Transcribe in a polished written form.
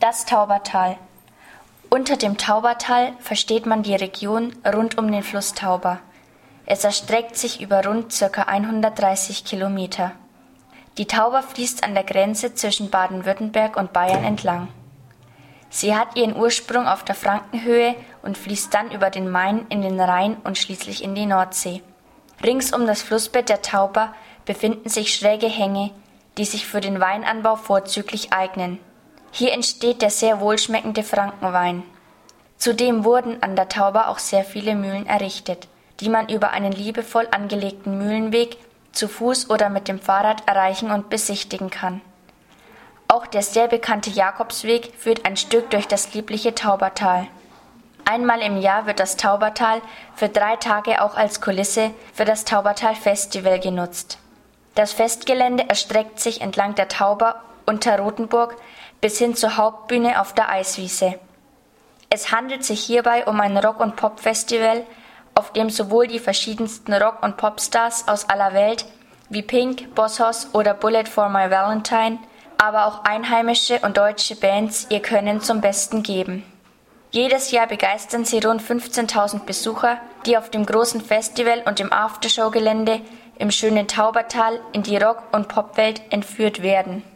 Das Taubertal. Unter dem Taubertal versteht man die Region rund um den Fluss Tauber. Es erstreckt sich über rund ca. 130 Kilometer. Die Tauber fließt an der Grenze zwischen Baden-Württemberg und Bayern entlang. Sie hat ihren Ursprung auf der Frankenhöhe und fließt dann über den Main in den Rhein und schließlich in die Nordsee. Rings um das Flussbett der Tauber befinden sich schräge Hänge, die sich für den Weinanbau vorzüglich eignen. Hier entsteht der sehr wohlschmeckende Frankenwein. Zudem wurden an der Tauber auch sehr viele Mühlen errichtet, die man über einen liebevoll angelegten Mühlenweg zu Fuß oder mit dem Fahrrad erreichen und besichtigen kann. Auch der sehr bekannte Jakobsweg führt ein Stück durch das liebliche Taubertal. Einmal im Jahr wird das Taubertal für 3 Tage auch als Kulisse für das Taubertal-Festival genutzt. Das Festgelände erstreckt sich entlang der Tauber unter Rothenburg bis hin zur Hauptbühne auf der Eiswiese. Es handelt sich hierbei um ein Rock- und Pop-Festival, auf dem sowohl die verschiedensten Rock- und Popstars aus aller Welt wie Pink, Boss Hoss oder Bullet for My Valentine, aber auch einheimische und deutsche Bands ihr Können zum Besten geben. Jedes Jahr begeistern sie rund 15.000 Besucher, die auf dem großen Festival und im Aftershow-Gelände im schönen Taubertal in die Rock- und Popwelt entführt werden.